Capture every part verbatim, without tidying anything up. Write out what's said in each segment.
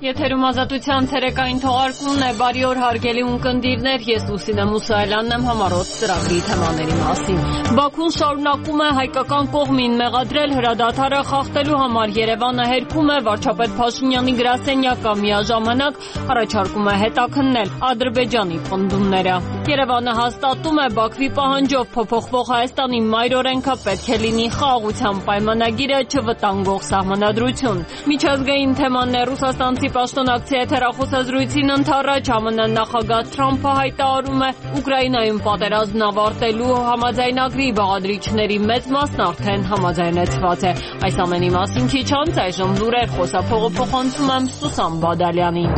Եթերում ազատության ցերեկային թողարկումն է, բարի օր հարգելի ունկնդիրներ, ես Լուսինե Մուսայելյանն եմ համառոտ ծրագրի թեմաների մասին։ Բաքուն շարունակում է հայկական կողմին մեղադրել հրադադարը խախտելու համար, Երևանը հերքում է վարչապետ Փաշինյանի գրասենյակը, միաժամանակ առաջարկում է հետաքննել Ադրբեջանի պնդումները։ Երևանը հաստատում է Բաքվի պահանջով փոփոխվող Հայաստանի մայրօրենքը պետք է լինի խաղաղության պայմանագիրը չվտանգող սահմանադրություն։ Միջազգային թեման է ռուսաստանցի պաշտոնակցի եթերախոսազրույցին ընդառաջ ԱՄՆ նախագահ Թրամփը հայտարարում է Ուկրաինայում պատերազմն ավարտելու համաձայնագրի բաղադրիչների մեծ մասն արդեն համաձայնեցված է։ Այս ամենի մասին քիչ անց այժմ լուրեր խոսափողը փոխանցում եմ Սուսան Բադալյանին։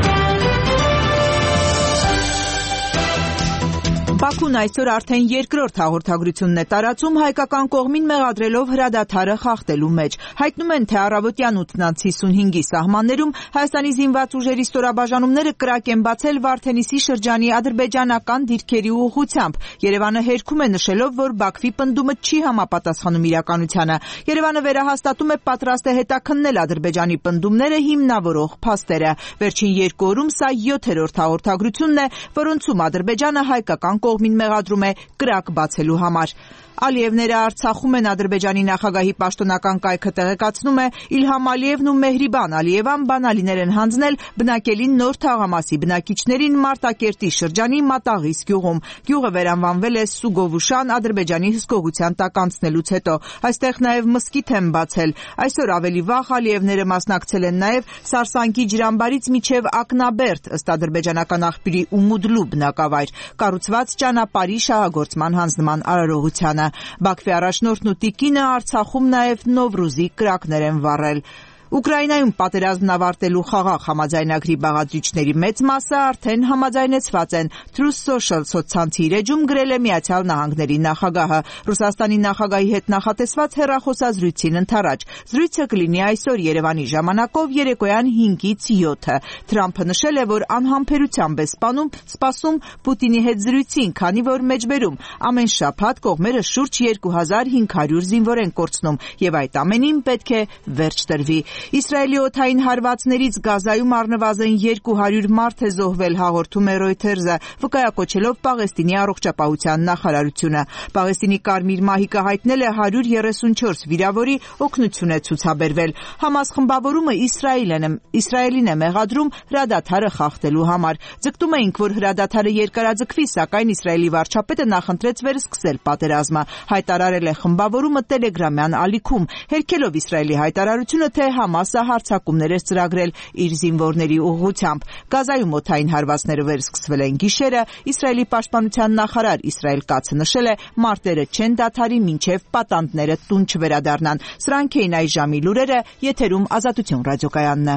Բաքուն այսօր արդեն երկրորդ հաղորդագրությունն է տարածում հայկական կողմին մեղադրելով հրադադարը խախտելու մեջ։ Հայտնում են, թե առավոտյան ութն հիսունհինգի սահմաններում Հայաստանի զինված ուժերի ստորաբաժանումները կրակ են բացել Վարդենիսի շրջանի ադրբեջանական դիրքերի ուղղությամբ։ Երևանը հերքում է նշելով, որ Բաքվի պնդումը չի համապատասխանում իրականությանը։ Երևանը վերահաստատում է պատրաստ է հետաքննել Ադրբեջանի պնդումները հիմնավորող փաստերը։ Վերջին երկու օրում սա յոթերորդ հաղորդագրությունն է, որոնցում Ադրբեջանը հայկական կողմին մեղադրում է կրակ բացելու համար։ Ալիևները Արցախում են Ադրբեջանի նախագահի պաշտոնական կայքը տեղեկացնում է Իլհամ Ալիևն ու Մեհրիբան Ալիևան բանալիներ են հանձնել բնակելի Նոր Թաղամասի բնակիչներին Մարտակերտի շրջանի Մատաղիս գյուղում։ Գյուղը վերանվանվել է Սուգովուշան Ադրբեջանի հսկողության տակ անցնելուց հետո։ Այստեղ նաև մզկիթ են բացել։ Այսօր ավելի վաղ Ալիևները մասնակցել են նաև Սարսանկի ջրամբարից մինչև Ակնաբերդ ըստ ադրբեջանական աղբյուրի Ումուդլու բնակավայր կառուցված ճանապարհի շահագործման հանձնման արարողությանը։ Բաքվի առաջնորդն ու տիկինը Արցախում նաև Նովրուզի կրակներ են վառել։ Ուկրաինայում պատերազմն ավարտելու խաղաղ համաձայնագրի բաղադրիչների մեծ մասը արդեն համաձայնեցված են։ Truth Social սոցցանցի իր էջում գրել է Միացյալ Նահանգների նախագահը։ Ռուսաստանի նախագահի հետ նախատեսված հեռախոսազրույցին ընդառաջ։ Զրույցը կլինի այսօր Երևանի ժամանակով երեկոյան հինգից յոթը։ Թրամփը նշել է, որ անհամբերությամբ է սպանում, սպասում Պուտինի հետ զրույցին, քանի որ մեջբերում ամեն շաբաթ կողմերը շուրջ երկու հազար հինգ հարյուր զինվոր են կորցնում, եւ այդ ամենին պետք է վերջ տրվի։ Իսրայելի օդային հարվածներից Գազայում առնվազն երկու հարյուր մարդ է զոհվել, հաղորդում է Reuters-ը, վկայակոչելով Պաղեստինի առողջապահության նախարարությունը։ Պաղեստինի Կարմիր մահիկը հայտնել է հարյուր երեսունչորս վիրավորի օգնություն է ցուցաբերվել։ Համաս խմբավորումը Իսրայելն է, Իսրայելին է մեղադրում հրադադարը խախտելու համար։ Ձգտում էինք, որ հրադադարը երկարաձգվի, սակայն Իսրայելի վարչապետը նախընտրեց վերսկսել պատերազմը, հայտարարել է խմբավորումը տելեգրամյան ալիքում, հերքելով Իսրայելի հայտարարությունը, թե Համասը հարձակումներ էր ծրագրել իր զինվորների ուղղությամբ։ Գազայում օդային հարվածները վերսկսվել են գիշերը։ Իսրայելի պաշտպանության նախարար Իսրայել Կացը նշել է, մարտերը չեն դադարի, մինչև պատանդները տուն չվերադառնան։ Սրանք էին այս ժամի լուրերը, եթերում Ազատություն ռադիոկայանն է։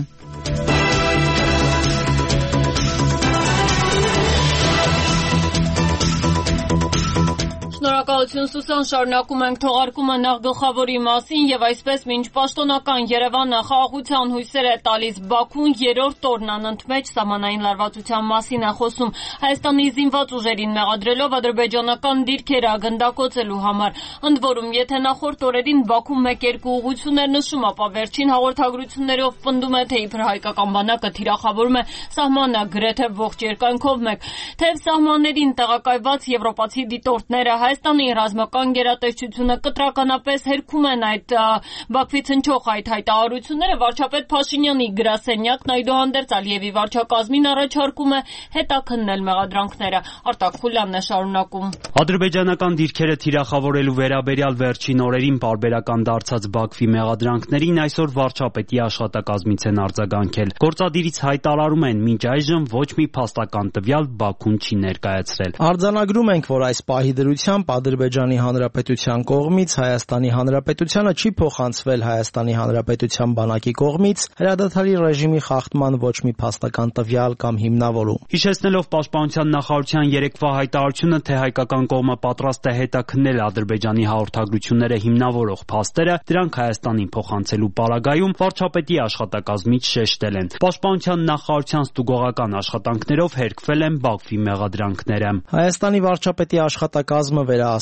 Շնորհակալություն Սուսան, շարունակում ենք թողարկումը նախ գլխավորի մասին եւ այսպես մինչ պաշտոնական Երևանը խաղաղության հույսեր է տալիս Բաքուն երրորդ օրն անընդմեջ սահմանային լարվածության մասին է խոսում Հայաստանի զինված ուժերին մեղադրելով ադրբեջանական դիրքերը գնդակոծելու համար։ Ընդ որում, եթե նախորդ օրերին Բաքուն մեկ-երկու ուղղություններ նշում, ապա վերջին հաղորդագրություններով պնդում է, թե իբր հայկական բանակը թիրախավորում է սահմանը գրեթե ողջ երկայնքով մեկ։ Թեև սահմաններին տեղակայված եվրոպացի դիտորդները Հայաստանի ռազմական գերատեսչությունը կտրականապես հերքում են այդ Բաքվից հնչող այդ հայտարարությունները, վարչապետ Փաշինյանի գրասենյակն այդուհանդերձ Ալիևի վարչակազմին առաջարկում է հետաքննել մեղադրանքները։ Արտակ Խուլյանն է շարունակում։ Ադրբեջանական դիրքերը թիրախավորելու վերաբերյալ վերջին օրերին պարբերական դարձած Բաքվի մեղադրանքներին այսօր վարչապետի աշխատակազմից են արձագանքել։ Գործադիրից հայտարարում են, մինչ այժմ ոչ մի փաստական տվյալ Բաքուն չի ներկայացրել։ Արձանագրում ենք, որ այս պահի դրությամբ Ադրբեջանի Հանրապետության կողմից Հայաստանի Հանրապետությանը չի փոխանցվել Հայաստանի Հանրապետության բանակի կողմից հրադադարի ռեժիմի խախտման ոչ մի փաստական տվյալ կամ հիմնավորում։ Հիշեցնելով Պաշտպանության նախարարության երեկվա հայտարարությունը, թե հայկական կողմը պատրաստ է հետաքննել Ադրբեջանի հաղորդագրությունները հիմնավորող փաստերը, դրանք Հայաստանին փոխանցելու պարագայում վարչապետի աշխատակազմից շեշտել են։ Պաշտպանության նախարարության ստուգողական աշխատանքներով հերքվել են Բաքվի մեղադրանքները։ Հայաստանի վարչապետի աշխատակազմը վերահաստ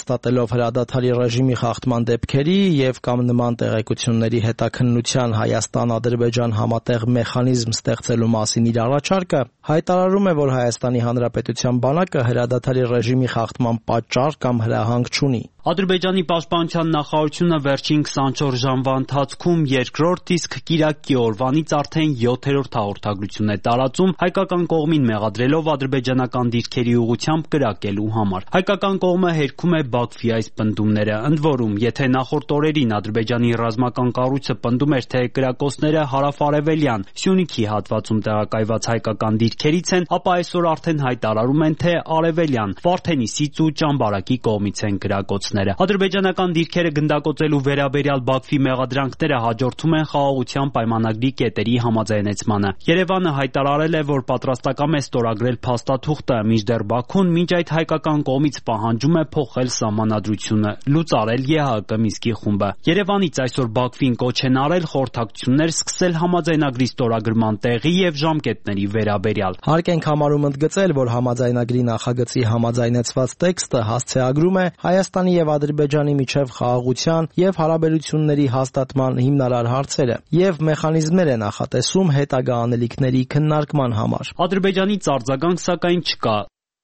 հաստատելով հրադադարի ռեժիմի խախտման դեպքերի եւ կամ նման տեղեկությունների հետաքննության Հայաստան-Ադրբեջան համատեղ մեխանիզմ ստեղծելու մասին իր առաջարկը, հայտարարում է, որ Հայաստանի Հանրապետության բանակը հրադադարի ռեժիմի խախտման պատճառ կամ հրահանգ չունի։ Ադրբեջանի պաշտպանության նախարարությունը վերջին քսանչորս ժամվա ընթացքում երկրորդ, իսկ կիրակի օրվանից արդեն յոթերորդ հաղորդագրություն է տարածում հայկական կողմին մեղադրելով ադրբեջանական դիրքերի ուղղությամբ կրակելու համար։ Հայկական կողմը հերքում է Բաքվի այս պնդումները, ընդ որում, եթե նախորդ օրերին Ադրբեջանի ռազմական կառույցը պնդում էր, թե կրակոցները հարավ-արևելյան Սյունիքի հատվածում տեղակայված հայկական դիրքերից են, ապա այսօր արդեն հայտարարում են, թե արևելյան Վարդենիսից ու Ճամբարակի կողմից են կրակոցները։ Ադրբեջանական դիրքերը գնդակոծելու վերաբերյալ Բաքվի մեղադրանքները հաջորդում են խաղաղության պայմանագրի կետերի համաձայնեցմանը։ Երևանը հայտարարել է, որ պատրաստակամ է ստորագրել փաստաթուղթը, մինչդեռ Բաքուն մինչ այդ հայկական կողմից պահանջում է փոխել սահմանադրությունը, լուծարել ԵՀԿ Մինսկի խումբը։ Երևանից այսօր Բաքվին կոչ են արել խորհրդակցություններ սկսել համաձայնագրի ստորագրման տեղի եւ ժամկետների վերաբերյալ։ Հարկ ենք համարում ընդգծել, որ համաձայնագրի նախագծի համաձայնեցված տեքստը հասցեագրում է Հայաստանի եւ Ադրբեջանի միջև խաղաղության եւ հարաբերությունների հաստատման հիմնարար հարցերը եւ մեխանիզմներ է նախատեսում հետագա անելիքների քննարկման համար։ Ադրբեջանից արձագանք սակայն չկա։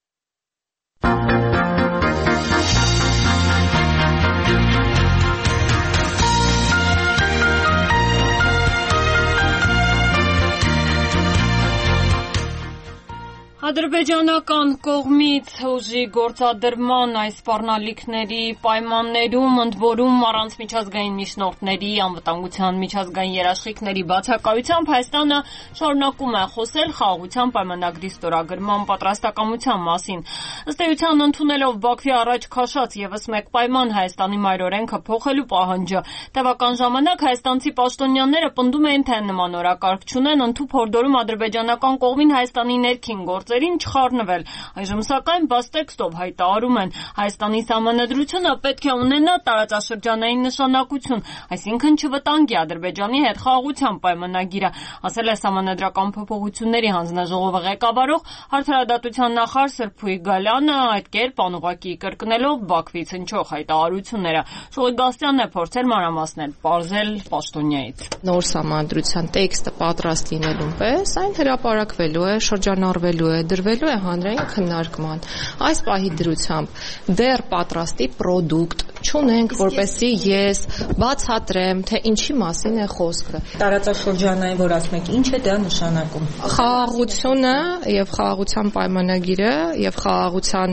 Ադրբեջանական կողմից ուժի գործադրման այս սպառնալիքների պայմաններում, ընդ որում առանց միջազգային միջնորդների, անվտանգության միջազգային երաշխիքների բացակայությամբ Հայաստանը շարունակում է խոսել խաղաղության պայմանագրի ստորագրման պատրաստակամության մասին։ Ըստ էության, ընդունելով Բաքվի առաջ քաշած ևս մեկ պայման Հայաստանի մայրօրենքը փոխելու պահանջը, տևական ժամանակ հայաստանցի պաշտոնյաները պնդում էին, թե նման օրակարգ չունեն, ընդհանուր փորձում ադրբեջանական կողմին Հայաստանի ներքին գործերին չխառնվել։ Այժմ սակայն բաց տեքստով հայտարարում են, Հայաստանի սահմանադրությունը պետք է ունենա տարածաշրջանային նշանակություն, այսինքն չվտանգի Ադրբեջանի հետ խաղաղության պայմանագիրը, ասել է Սահմանադրական փոփոխությունների հանձնաժողովը ղեկավարող Արդարադատության նախարար Սրփուի Գալյանը, այդ կերպ անուղղակի կրկնելով Բաքվից հնչող հայտարարությունները։ Շուռի Գաստյանն է փորձել մանրամասնել պարզել պաշտոնյայից։ Նոր սահմանադրության տեքստը պատրաստ լինելուն պես այն հրապարակվելու է, շրջանառվելու է, դրվելու է հանրային քննարկման։ Այս պահի դրությամբ դեռ պատրաստի պրոդուկտ չունենք, որպեսզի ես բացատրեմ, թե ինչի մասին է խոսքը։ Տարածաշրջանային, որ ասում եք, ինչ է դա նշանակում։ Խաղաղությունը եւ խաղաղության պայմանագիրը եւ խաղաղության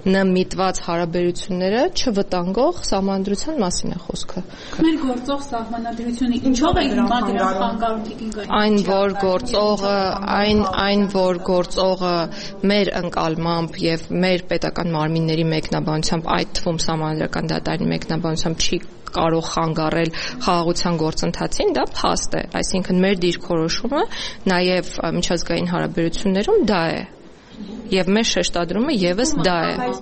միտված հարաբերությունները չվտանգող սահմանադրության մասին է խոսքը։ Մեր գործող սահմանադրությունը ինչով է դրան խանգարում։ Այն որ գործողը, այն այն որ գործողը մեր ընկալմամբ եւ մեր պետական մարմինների մեկնաբանությամբ, այդ թվում սահմանադրական դատարանի մեկնաբանությամբ չի կարող խանգարել խաղաղության գործընթացին, դա փաստ է, այսինքն մեր դիրքորոշումը նաեւ միջազգային հարաբերություններում դա է եւ մեր շեշտադրումը եւս դա է։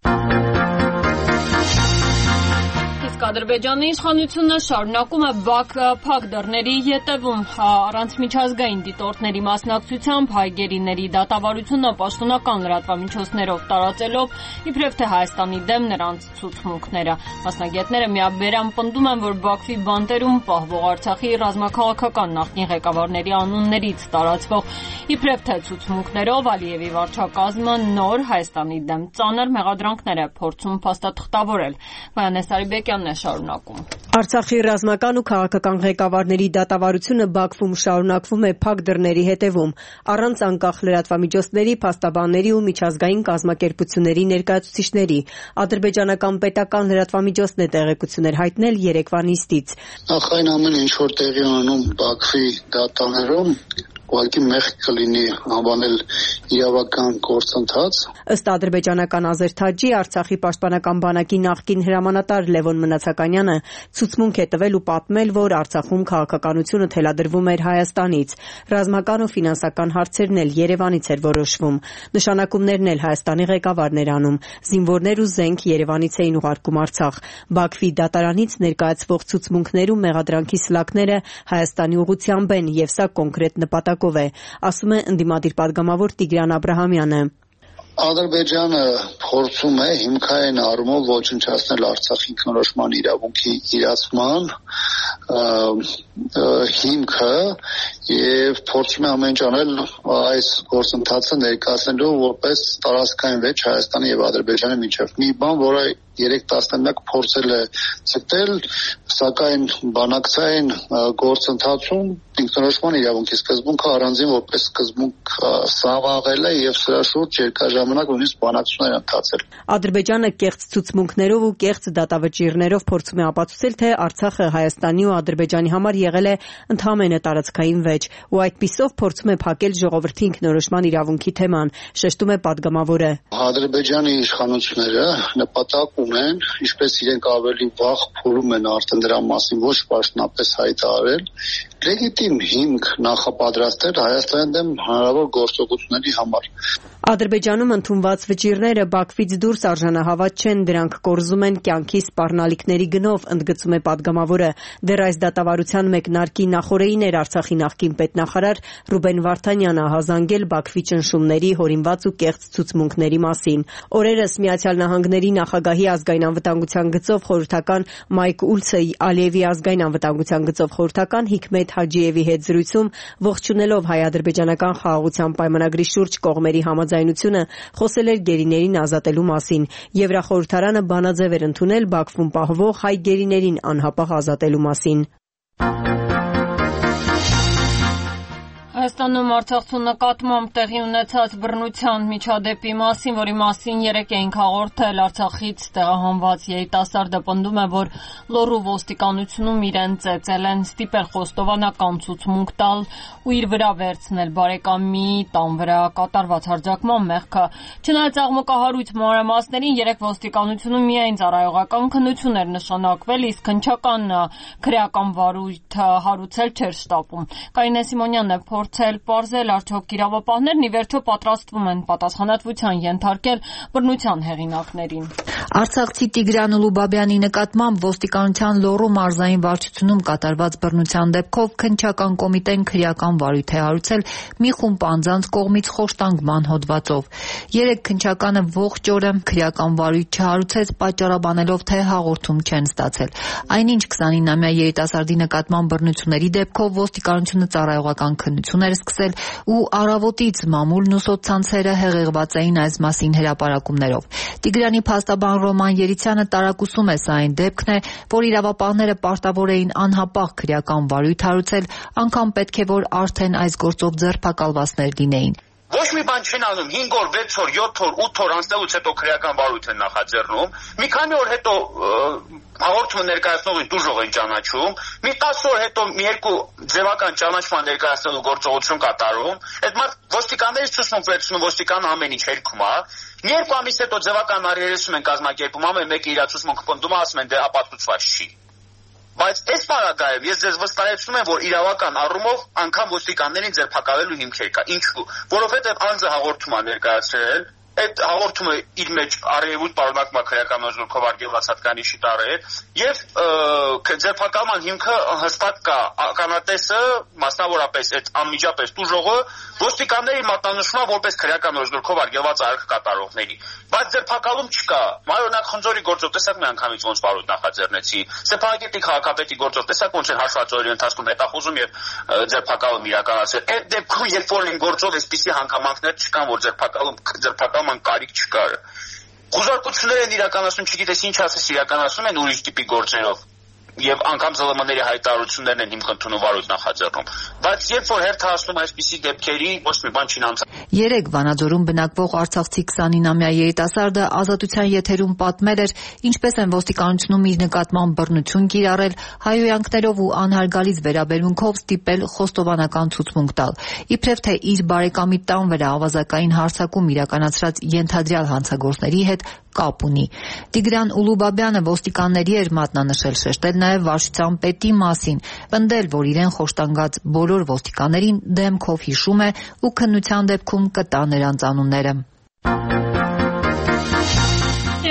Ադրբեջանի իշխանությունը շարունակում է Բաք փակ դռների ետևում առանց միջազգային դիտորդների մասնակցությամբ հայ գերիների դատավարությունը պաշտոնական լրատվամիջոցներով տարածելով իբրև թե Հայաստանի դեմ նրանց ցուցմունքները։ Մասնագետները միաբերան պնդում են, որ Բաքվի բանտերում պահվող Արցախի ռազմաքաղաքական նախկին ղեկավարների անուններից տարածվող իբրև թե ցուցմունքներով Ալիևի վարչակազմը նոր Հայաստանի դեմ ծանր մեղադրանքներ է փորձում փաստաթղթավորել։ Վայանե Սարիբեկյանն է շարունակում։ Արցախի ռազմական ու քաղաքական ղեկավարների դատավարությունը Բաքվում շարունակվում է փակ դռների հետևում, առանց անկախ լրատվամիջոցների, փաստաբանների ու միջազգային կազմակերպությունների ներկայացուցիչների։ Ադրբեջանական պետական լրատվամիջոցն է տեղեկություններ հայտնել երեկվա նիստից։ Նախ այն ամենը, ինչ որ տեղի անում Բաքվի դատարանում, ուղղակի մեղք կլինի անվանել իրավական գործընթաց։ Ըստ ադրբեջանական Ազերթաջի, Արցախի պաշտպանական բանակի նախկին հրամանատար Լևոն Մնացականյանը ցուցմունք է տվել ու պատմել, որ Արցախում քաղաքականությունը թելադրվում էր Հայաստանից։ Ռազմական ու ֆինանսական հարցերն էլ Երևանից էր որոշվում։ Նշանակումներն էլ Հայաստանի ղեկավարն էր անում։ Զինվորներ ու զենք Երևանից էին ուղարկում Արցախ։ Բաքվի դատարանից ներկայացվող ցուցմունքներում մեղադրանքի սլաքները Հայաստանի ուղղությամբ են եւ սա կոնկրետ նպատակ է, ասում է ընդդիմադիր պատգամավոր Տիգրան Աբրահամյանը։ Ադրբեջանը փորձում է հիմքային առումով ոչնչացնել Արցախի ինքնորոշման իրավունքի իրացման հիմքը եւ փորձում է ամեն ինչ անել այս գործընթացը ներկայացնելու որպես տարածքային վեճ Հայաստանի եւ Ադրբեջանի միջեւ։ Մի բան, որը երեք տասնամյակ փորձել է ցտել, սակայն բանակցային գործընթացում ինքնորոշման իրավունքի սկզբունքը առանձին որպես սկզբունք սավաղել է եւ սրա շուրջ երկարաժամանակ նույնիսկ բանակցություններ ընթացել։ Ադրբեջանը կեղծ ցուցմունքներով ու կեղծ դատավճիռներով փորձում է ապացուցել, թե Արցախը Հայաստանի ու Ադրբեջանի համար եղել է ընդհանրապես տարածքային վեճ ու այդպիսով փորձում է փակել ժողովրդի ինքնորոշման իրավունքի թեման, շեշտում է падգամավորը։ Ադրբեջանի իշխանությունները նպատակ ունեն, ինչպես իրենք ավելի վաղ փորում են արդեն դրա մասին ոչ պաշտոնապես հայտարարել, լեգիտիմ հիմք նախապատրաստել Հայաստանի դեմ հնարավոր գործողությունների համար։ Ադրբեջանում ընդունված վճիռները Բաքվից դուրս արժանահավատ չեն, դրանք կորզում են կյանքի սպառնալիքների գնով, ընդգծում է падգամավորը։ Դեռ այս դատավարության մեկնարկի նախօրեին էր Արցախի նախկին պետնախարար Ռուբեն Վարդանյանը հազանգել Բաքվի ճնշումների, հորինված ու կեղծ ցուցմունքների մասին։ Օրերս Միացյալ Նահանգների նախագահի ազգային անվտանգության գծով խորհրդական Մայք Ուլցը Ալիևի ազգային անվտանգության գծով խորհրդական Հիկմետ Հաջիևի հետ զրույցում ողջունելով հայ-ադրբեջանական խաղաղության պայմանագրի շուրջ կողմերի համաձայնությունը խոսել էր գերիներին ազատելու մասին։ Եվրախորհրդարանը բանաձև էր ընդունել Բաքվում պահվող հայ գերիներին անհապաղ ազատելու մասին։ Հայաստանում Արցախցու նկատմամբ տեղի ունեցած բռնության միջադեպի մասին, որի մասին երեկ էինք հաղորդել, Արցախից տեղահանված երիտասարդը պնդում է, որ Լոռու ոստիկանությունում իրեն ծեծել են, ստիպել խոստովանական ցուցմունք տալ ու իր վրա վերցնել բարեկամի տան վրա կատարված հարձակման մեղքը։ Չնայած աղմկահարույց մանրամասներին, երեկ ոստիկանությունում միայն ծառայողական քննություն էր նշանակվել, իսկ հնչական քրեական վարույթ հարուցել չէր շտապում։ Կարինե Սիմոնյանն է փորձել պարզել արդյոք իրավապահներն ի վերջո պատրաստվում են պատասխանատվության ենթարկել բռնության հեղինակներին։ Արցախցի Տիգրան Ուլուբաբյանի նկատմամբ ոստիկանության Լոռու մարզային վարչությունում կատարված բռնության դեպքով քննչական կոմիտեն քրեական վարույթ է հարուցել մի խումբ անձանց կողմից խոշտանգման հոդվածով։ Երեք քննչականը ողջ օրը քրեական վարույթ չհարուցեց, պատճառաբանելով, թե հաղորդում չեն ստացել։ Այնինչ քսանինամյա երիտասարդի նկատմամբ բռնությունների դեպքով ոստիկանությունը ծառայողական քննություն էր սկսել ու առավոտից մամուլն ու սոցցանցերը հեղեղված էին այս մասին հրապարակումներով։ Տիգրանի փաստաբան Ռոման Երիցյանը տարակուսում է սա այն դեպքն է, որ իրավապահները պարտավոր էին անհապաղ քրեական վարույթ հարուցել, անգամ պետք է որ արդեն այս գործով ձերբակալվածներ լինեին։ Ոչ մի բան չեն անում, հինգ օր, վեց օր, յոթ օր, ութ օր անցնելուց հետո քրեական վարույթ են նախաձեռնում, մի քանի օր հետո հաղորդումը ներկայացնողին դուժող են ճանաչում, մի տասը օր հետո մի երկու ձևական ճանաչման ներկայացնելու գործողություն կատարում, այդ մարդ ոստիկաններից ցուցմունք վերցնում, ոստիկանը ամեն ինչ հերքում է, մի երկու ամիս հետո ձևական արիերեսում են կազմակերպում, ամեն մեկը իր ցուցմունքը պնդում է, ասում են դե ապացուցված չի։ Բայց այս պարագայում ես ձեզ վստահեցնում եմ, որ իրավական առումով անգամ ոստիկաններին ձերբակալելու հիմքեր կա։ Ինչու՞։ Որովհետև անձը հաղորդում է ներկայացրել, այդ հաղորդումը իր մեջ առերևույթ պարունակում է քրեական օրենքով արգելված հատկանիշի տարեր եւ ձերբակալման հիմքը հստակ կա, ականատեսը, մասնավորապես այդ անմիջապես տուժողը ոստիկանների մատնանշումա որպես քրեական օրենքով արգելված արարք կատարողների։ Բայց ձերբակալում չկա։ Մարոնակ խնձորի գործով տեսակ մի անգամից ոնց բարոյթ նախաձեռնեցի։ Ստեփանակերտի քաղաքապետի գործով տեսակ ոնց են հաշված օրերի ընթացքում հետախուզում եւ ձերբակալում իրականացրել։ Այդ դեպքում երբ որ են գործով այսպիսի հանգամանքներ չկան, որ ձերբակալում ձերբակալման կարիք չկար։ Խոզարկություններ են իրականացնում, չգիտես ինչ ասես իրականացնում են ուրիշ տիպի գործերով։ Եվ անգամ զլ մ ների հայտարարություններն են հիմք ընդունում վարույթ նախաձեռնում։ Բայց երբ որ հերթ հասնում այսպիսի դեպքերի, ոչ մի բան չի անցնում։ Երեք Վանաձորում բնակվող արցախցի քսանինամյա երիտասարդը ազատության եթերում պատմել էր, ինչպես են ոստիկանությունում իր նկատմամբ բռնություն կիրառել, հայհոյանքներով ու անհարգալից վերաբերմունքով ստիպել խոստովանական ցուցմունք տալ։ Իբրև թե իր բարեկամի տան վրա ավազակային հարձակում իրականացրած ենթադրյալ հանցագործների հետ կապ ունի։ Տիգրան Ուլուբաբյանը ոստիկանների էր մատնանշել, շեշտել նաև վարչության պետի մասին, պնդել, որ իրեն խոշտանգած բոլոր ոստիկաններին դեմքով հիշում է ու քննության դեպքում կտա նրանց անունները։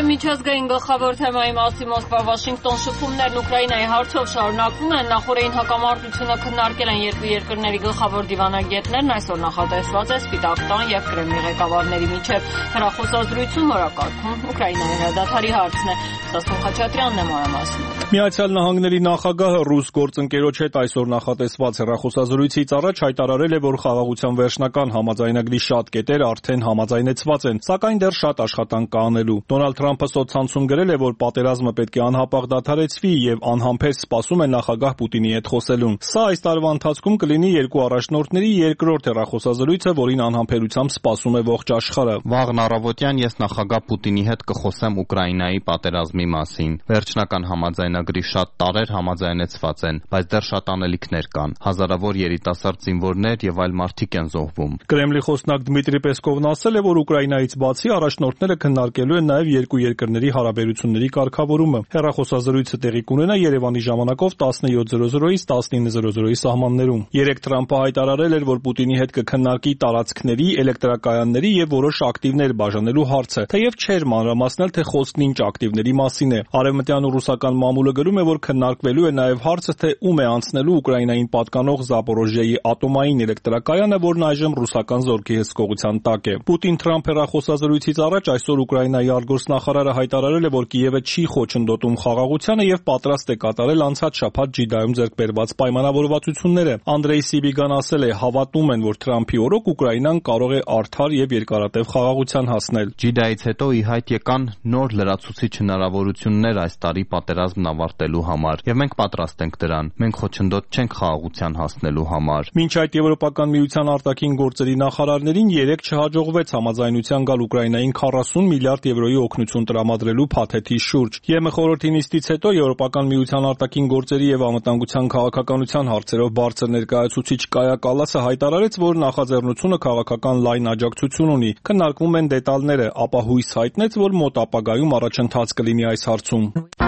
միջազգային գլխավոր թեմայի մասին Մոսկվա-Վաշինգտոն շփումներն Ուկրաինայի հարցով շարունակվում են։ Նախորդին հակամարտությունը քննարկել են երկու երկրների գլխավոր դիվանագետներն, այսօր նախատեսված է Սպիտակ տան եւ Կրեմլի ղեկավարների միջև հեռախոսազրույցում օրակարգում Ուկրաինայի հրադադարի հարցն է։ Ստասուն Խաչատրյանն է մանրամասնում։ Միացյալ Նահանգների նախագահը ռուս գործընկերոջ հետ այսօր նախատեսված հեռախոսազրույցից առաջ հայտարարել է, որ խաղաղության վերջնական համաձայնագրի շատ կետեր արդեն համաձայնեցված են, սակայն դեռ շատ աշխատանք կա անելու։ Դոնալդ Թրամփը սոցցանցում գրել է, որ պատերազմը պետք է անհապաղ դադարեցվի եւ անհամբեր սպասում է նախագահ Պուտինի հետ խոսելուն։ Սա այս տարվա ընթացքում կլինի երկու առաջնորդների երկրորդ հեռախոսազրույցը, որին անհամբերությամբ սպասում է ողջ աշխարհը։ Վաղն առավոտյան ես նախագահ Պուտինի հետ կխոսեմ Ուկրաինայի պատերազմի մասին։ Վերջնական համաձայնագրի շատ տարեր համաձայնեցված են, բայց դեռ շատ անելիքներ կան։ Հազարավոր երիտասարդ զինվորներ եւ այլ մարդիկ են զոհվում։ Կրեմլի խոսնակ Դմիտրի Պեսկովն ասել է, որ Ուկրաինայից բացի առաջնորդները քննարկելու են նաև երկու երկրների հարաբերությունների կարգավորումը։ Հեռախոսազրույցը տեղի կունենա Երևանի ժամանակով տասնյոթ զրո զրոից տասնինը զրո զրոյի սահմաններում։ Երեկ Թրամփը հայտարարել էր, որ Պուտինի հետ կքննարկի տարածքների, էլեկտրակայանների եւ որոշ ակտիվներ բաժանելու հարցը, թեև չէր մանրամասնել, թե խոսքն ինչ ակտիվների մասին է։ Արևմտյան ու ռուսական մամուլը գրում է, որ քննարկվելու է նաև հարցը, թե ում է անցնելու Ուկրաինային պատկանող Զապորոժիայի ատոմային էլեկտրակայանը, որն այժմ ռուսական զորքի հսկողության տակ է։ Պուտին-Թրամփ հեռախոսազրույցից առաջ այսօր Ուկրաինայի արտգործնախարարը հայտարարել է, որ Կիևը չի խոչընդոտում խաղաղությանը եւ պատրաստ է կատարել անցած շաբաթ Ջիդայում ձեռք բերված պայմանավորվածությունները։ Անդրեյ Սիբիգան ասել է, հավատում են, որ Թրամփի օրոք Ուկրաինան կարող է արդար եւ երկարատև խաղաղության հասնել։ Ջիդայից հետո ի հայտ եկան նոր լրացուցիչ հնարավորություններ այս տարի պատերազմն ավարտելու համար, եւ մենք պատրաստ ենք դրան։ Մենք խոչընդոտ չենք խաղաղության հասնելու համար։ Մինչ այդ Եվրոպական միության արտաքին գործերի նախարարներին երեք չհաջողվեց համաձայնության գալ Ուկրաինային քառասուն միլիարդ եվրոյի օգնություն տրամադրելու փաթեթի շուրջ։ ԵՄ խորհրդի նիստից հետո Եվրոպական միության արտաքին գործերի եւ անվտանգության քաղաքականության հարցերով բարձր ներկայացուցիչ Կայա Կալասը հայտարարեց, որ նախաձեռնությունը քաղաքական լայն աջակցություն ունի։ Քննարկվում են դետալները, ապա հույս հայտնեց, որ մոտ ապագայում առաջընթաց կլինի այս հարցում։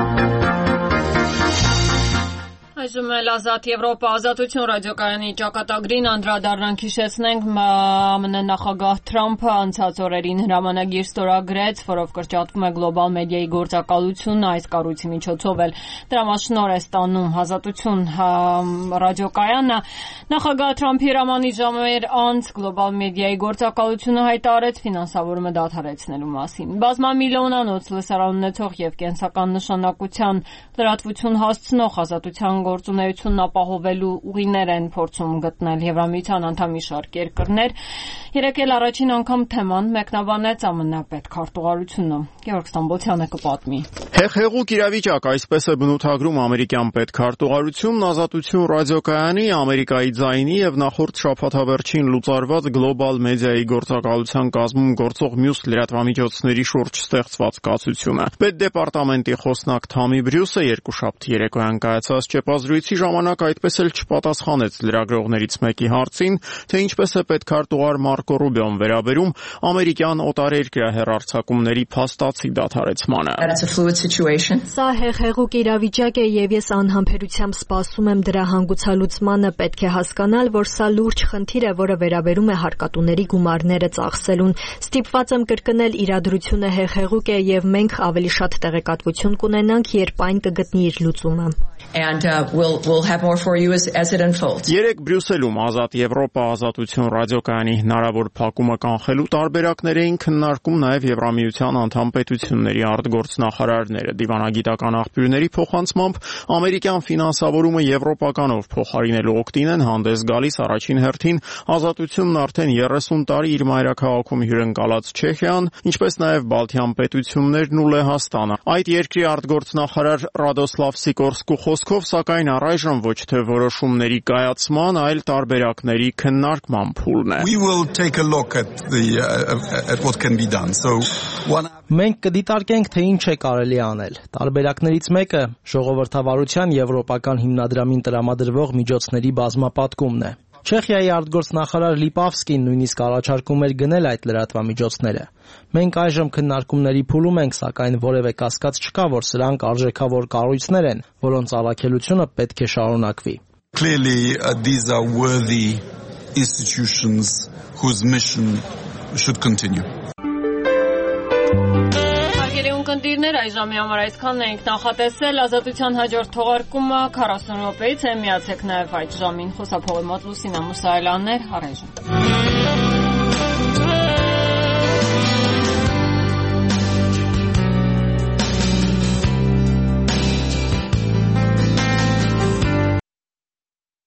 Այժմ էլ Ազատ Եվրոպա ազատություն ռադիոկայանի ճակատագրին անդրադառնանք, հիշեցնենք ԱՄՆ նախագահ Թրամփը անցած օրերին հրամանագիր ստորագրեց, որով կրճատվում է գլոբալ մեդիայի գործակալությունը, այս կառույցի միջոցով էլ դրամաշնորհ է ստանում ազատություն ռադիոկայանը։ Նախագահ Թրամփի հրամանի ժամեր անց գլոբալ մեդիայի գործակալությունը հայտարարեց ֆինանսավորումը դադարեցնելու մասին։ Բազմամիլիոնանոց լսարան ունեցող եւ կենսական նշանակության լրատվություն հասցնող ազատության գործունեությունն ապահովելու ուղիներ են փորձում գտնել Եվրամիության անդամ մի շարք երկրներ։ Երեկ էլ առաջին անգամ թեման մեկնաբանեց ԱՄՆ պետքարտուղարությունը։ Գեորգ Ստամբոլցյանը կպատմի։ Հեղեղուկ իրավիճակ, այսպես է բնութագրում ամերիկյան պետքարտուղարությունն ազատություն ռադիոկայանի, Ամերիկայի ձայնի եւ նախորդ շաբաթավերջին լուծարված գլոբալ մեդիայի գործակալության կազմում գործող մյուս լրատվամիջոցների շուրջ ստեղծված կացությունը։ Պետդեպարտամենտի խոսնակ Թամի Բրյուսը երկուշաբթի երեկոյան կայացած չեպազրույցի ժամանակ այդպես էլ չպատասխանեց լրագրողներից մեկի հարցին, թե ինչպես է պետքարտուղար Մարկո Ռուբիոն վերաբերում ամերիկյան օտարերկրյա հեռարձակումների փաստացի դադարեցմանը։ Սա հեղեղուկ իրավիճակ է եւ ես անհամբերությամբ սպասում եմ դրա հանգուցալուծմանը։ Պետք է հասկանալ, որ սա լուրջ խնդիր է, որը վերաբերում է հարկատուների գումարները ծախսելուն։ Ստիպված եմ կրկնել, իրադրությունը հեղեղուկ է եւ մենք ավելի շատ տեղեկատվություն կունենանք, երբ այն կգտնի իր լուծումը։ And uh, we'll we'll have more for you as as it unfolds. Երեք Բրյուսելում Ազատ Եվրոպա ազատություն ռադիոկայանի հնարավոր փակումը կանխելու տարբերակներ էին քննարկում նաև Եվրամիության անդամ պետությունների արտգործնախարարները։ Դիվանագիտական աղբյուրների փոխանցմամբ ամերիկյան ֆինանսավորումը եվրոպականով փոխարինելու օգտին են հանդես գալիս առաջին հերթին ազատությունն արդեն երեսուն տարի իր մայրաքաղաքում հյուրընկալած Չեխիան, ինչպես նաև Բալթյան պետություններն ու Լեհաստանը։ Այդ երկրի արտգործնախարար Ռադոսլավ Սիկորսկու խոսքով, սակայն առայժմ ոչ թե որոշումների կայացման, այլ տարբերակների քննարկման փուլն է։ We will take a look at the uh, at what can be done. So one Մենք կդիտարկենք, թե ինչ է կարելի անել։ Տարբերակներից մեկը ժողովրդավարության եվրոպական հիմնադրամին տրամադրվող միջոցների բազմապատկումն է։ Չեխիայի արտգործնախարար Լիպավսկին նույնիսկ առաջարկում էր գնել այդ լրատվամիջոցները։ Մենք այժմ քննարկումների փուլում ենք, սակայն որևէ կասկած չկա, որ սրանք արժեքավոր կառույցներ են, որոնց առաքելությունը պետք է շարունակվի։ Clearly uh, these are worthy institutions whose mission should continue. ունկնդիրներ, այս ժամի համար այսքանն էինք նախատեսել։ Ազատության հաջորդ թողարկումը քառասուն րոպեից է, միացեք նաև այդ ժամին։ Խոսափողի մոտ Լուսինա Մուսայելյանն էր, առայժմ։